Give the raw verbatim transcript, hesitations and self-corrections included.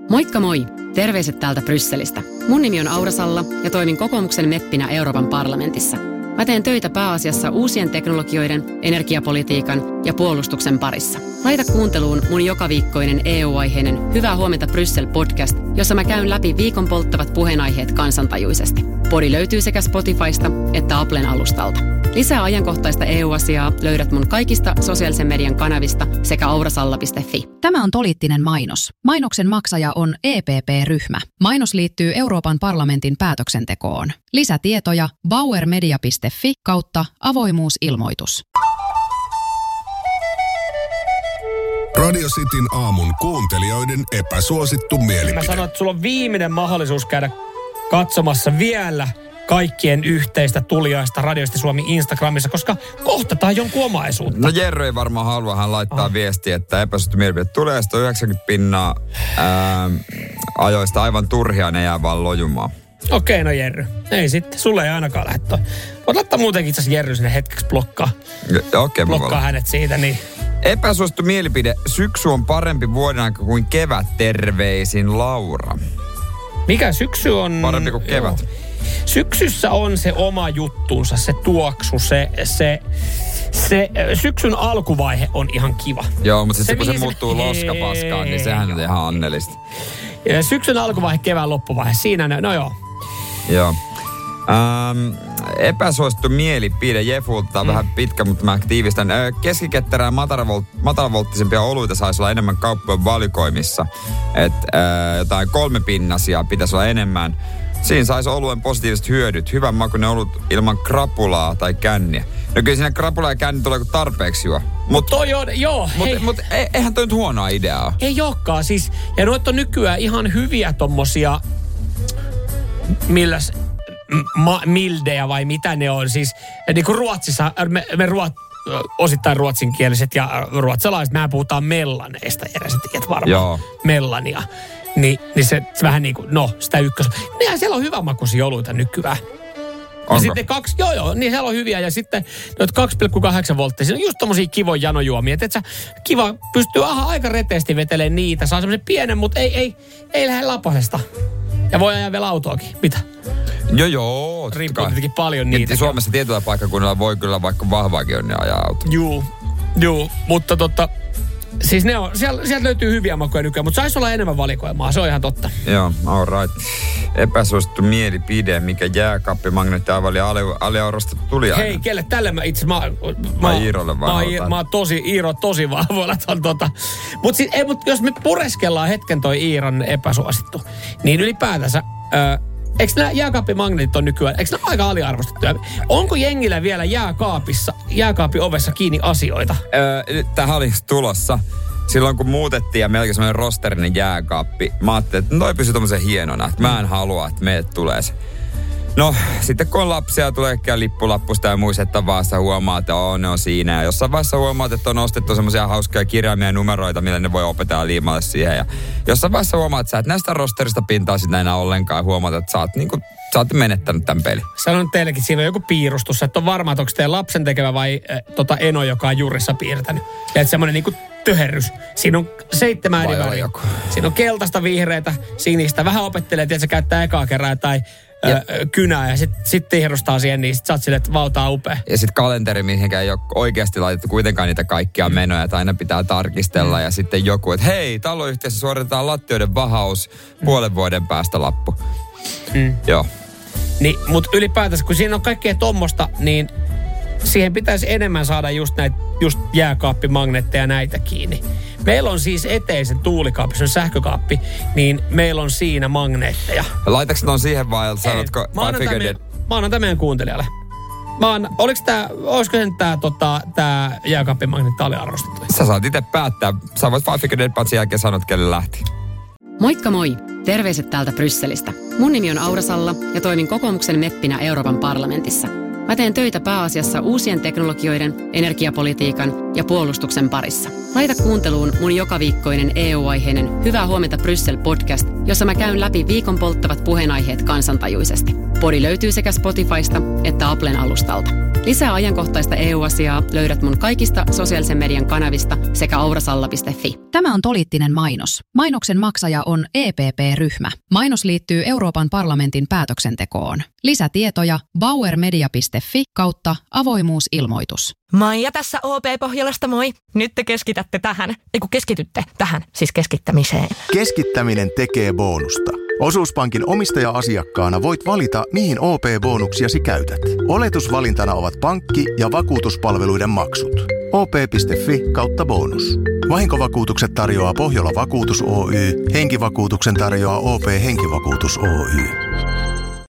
Moikka moi! Terveiset täältä Brysselistä. Mun nimi on Aura Salla ja toimin kokoomuksen meppinä Euroopan parlamentissa. Mä teen töitä pääasiassa uusien teknologioiden, energiapolitiikan ja puolustuksen parissa. Laita kuunteluun mun jokaviikkoinen E U-aiheinen Hyvää huomenta Bryssel-podcast, jossa mä käyn läpi viikon polttavat puheenaiheet kansantajuisesti. Podi löytyy sekä Spotifysta että Applen alustalta. Lisää ajankohtaista E U-asiaa löydät mun kaikista sosiaalisen median kanavista sekä aurasalla piste fi. Tämä on poliittinen mainos. Mainoksen maksaja on E P P-ryhmä. Mainos liittyy Euroopan parlamentin päätöksentekoon. Lisätietoja bauermedia piste fi kautta avoimuusilmoitus. Radio Cityn aamun kuuntelijoiden epäsuosittu mielipide. Mä sanoin, että sulla on viimeinen mahdollisuus käydä katsomassa vielä kaikkien yhteistä tuliaista Radiosti Suomi Instagramissa, koska kohtataan jonkun omaisuutta. No Jerry ei varmaan halua, hän laittaa ah. viestiä, että epäsuosittu mielipide tulee, sitä yhdeksänkymmentä pinnaa ää, ajoista aivan turhia, ne jää vaan lojumaan. Okei, no Jerry. Ei sitten, sulle ei ainakaan lähde toi. Voit laittaa muutenkin itse asiassa Jerry sinne hetkeksi blokkaa. Ja, okei, blokkaa hänet siitä, niin. Epäsuosittu mielipide, syksy on parempi vuoden aika kuin kevät, terveisin Laura. Mikä syksy on? Parempi kuin kevät. Joo. Syksyssä on se oma juttuunsa, se tuoksu, se, se, se syksyn alkuvaihe on ihan kiva. Joo, mutta sitten kun se se muuttuu loskapaskaan, niin sehän on ihan annellista. Ja syksyn alkuvaihe, kevään loppuvaihe, siinä ne, no joo. Joo. Ähm, epäsuosittu mielipide Jefulta, mm. vähän pitkä, mutta mä tiivistän. Keskiketterää ja matalavolttisempia oluita saisi olla enemmän kauppojen valikoimissa. Että äh, jotain kolmepinnasia pitäisi olla enemmän. Siinä saisi oluen positiiviset hyödyt. Hyvän makuinen olut ilman krapulaa tai känniä. No kyllä siinä krapulaa ja känni tulee kuin tarpeeksi juo. Mutta toi on, joo. Mutta mut, e, eihän toi nyt huonoa ideaa. Ei olekaan siis. Ja noit on nykyään ihan hyviä tommosia, milläs, ma, mildejä vai mitä ne on. Siis niin kuin Ruotsissa, me, me ruot, osittain ruotsinkieliset ja ruotsalaiset, mehän puhutaan mellaneista. Ja sä tiedät varmaan. Joo. Mellania. Niin, niin se, se vähän niin kuin, no, sitä ykkös. Nehän siellä on hyvänmakuisia oluita nykyään. Onko? Ja sitten kaksi, joo joo, niin siellä on hyviä. Ja sitten noita kaksi pilkku kahdeksan volttia, siinä on just tommosia kivoja janojuomia. Että et sä kiva, pystyy aha, aika reteesti vetelemään niitä. Saa semmoisen pienen, mutta ei, ei, ei lähde lapasesta. Ja voi ajaa vielä autoakin. Mitä? Joo joo. Riippuu tietenkin paljon niitä. Suomessa tietyllä paikkakunnalla voi kyllä vaikka vahvaakin on ne ajaa auto. Juu, juu, mutta totta... Siis ne on, siellä, sieltä löytyy hyviä makuja nykyään, mutta saisi olla enemmän valikoimaa, se on ihan totta. Joo, all right. Epäsuosittu mielipide, mikä jääkaappimagneetti aivan aliarvostettu tuli aina. Hei, kelle tälle mä itse, mä... Mä Iirolle vaan. Mä, mä oon tosi, Iiro tosi vahvoilla ton tota. Mut, siis, ei, mut jos me pureskellaan hetken toi Iiron epäsuosittu, niin ylipäätänsä... Ö, eikö nämä jääkaappimagneetit on nykyään, eikö nämä aika aliarvostettuja? Onko jengillä vielä jääkaapissa, jääkaapin ovessa kiinni asioita? Öö, tämähän oli tulossa. Silloin kun muutettiin ja meilläkin semmoinen rosterinen jääkaappi, mä ajattelin, että toi pysyy tommosen hienona, että mä en halua, että meille tulee se. No, sitten kun on lapsia, tulee ehkä lippulappusta ja muista vasta huomaa, että oo, ne on siinä. Ja jossain vaiheessa huomaat, että on ostettu semmoisia hauskoja kirjaimia ja numeroita, millä ne voi opetella liimalle siihen. Ja jossain vaiheessa huomaat, että sä et näistä rosterista pintaa sitä enää ollenkaan ja huomaat, että sä oot, niin kuin, sä oot menettänyt tämän pelin. Sanon teillekin, siinä on joku piirustus, että on varma, että onko teidän lapsen tekevä vai äh, tota eno, joka on juurissa piirtänyt. Ja että semmoinen niinku töherrys. Siinä on seitsemän eri väriä. Siinä on keltaista, vihreätä, sinistä. Vähän opettelee, että se käyttää ekaa kerran tai ja, äh, kynää ja sitten sit tihrustaa siihen, niin sit sä oot silleen, että valtaa upea. Ja sitten kalenteri, mihinkä ei ole oikeasti laitettu kuitenkaan niitä kaikkia menoja, että aina pitää tarkistella. Mm. Ja sitten joku, että hei, taloyhtiössä suoritetaan lattioiden vahaus, mm. puolen vuoden päästä lappu. Mm. Joo. Niin, mutta ylipäätänsä, kun siinä on kaikkea tommosta, niin siihen pitäisi enemmän saada just näitä just jääkaappimagneetteja näitä kiinni. Meillä on siis eteisen tuulikaappi, se on sähkökaappi, niin meillä on siinä magneetteja. Laitaks ne on siihen vai sanotko? Mä annan tämän, mä annan tämän meidän kuuntelijalle. Mä annan, oliks tää, olisiko sen tää, tota, tää jääkaappimagneetti aliarvostettu? Sä saat itse päättää. Sä voit Five Finger Dead Bandsin jälkeen sanoa, kelle lähti. Moikka moi! Terveiset täältä Brysselistä. Mun nimi on Aura Salla ja toimin kokoomuksen meppinä Euroopan parlamentissa. Mä teen töitä pääasiassa uusien teknologioiden, energiapolitiikan ja puolustuksen parissa. Laita kuunteluun mun jokaviikkoinen E U-aiheinen Hyvää huomenta Bryssel-podcast, jossa mä käyn läpi viikon polttavat puheenaiheet kansantajuisesti. Podi löytyy sekä Spotifysta että Applen alustalta. Lisää ajankohtaista E U-asiaa löydät mun kaikista sosiaalisen median kanavista sekä aurasalla piste fi. Tämä on poliittinen mainos. Mainoksen maksaja on E P P-ryhmä. Mainos liittyy Euroopan parlamentin päätöksentekoon. Lisätietoja bauermedia piste fi kautta avoimuusilmoitus. Maija tässä O P-Pohjolasta, moi. Nyt te keskitätte tähän. Eiku keskitytte tähän, siis keskittämiseen. Keskittäminen tekee bonusta. Osuuspankin omistaja-asiakkaana voit valita, mihin O P-bonuksiasi käytät. Oletusvalintana ovat pankki- ja vakuutuspalveluiden maksut. O P piste fi kautta bonus. Vahinkovakuutukset tarjoaa Pohjola Vakuutus Oy. Henkivakuutuksen tarjoaa O P Henkivakuutus Oy.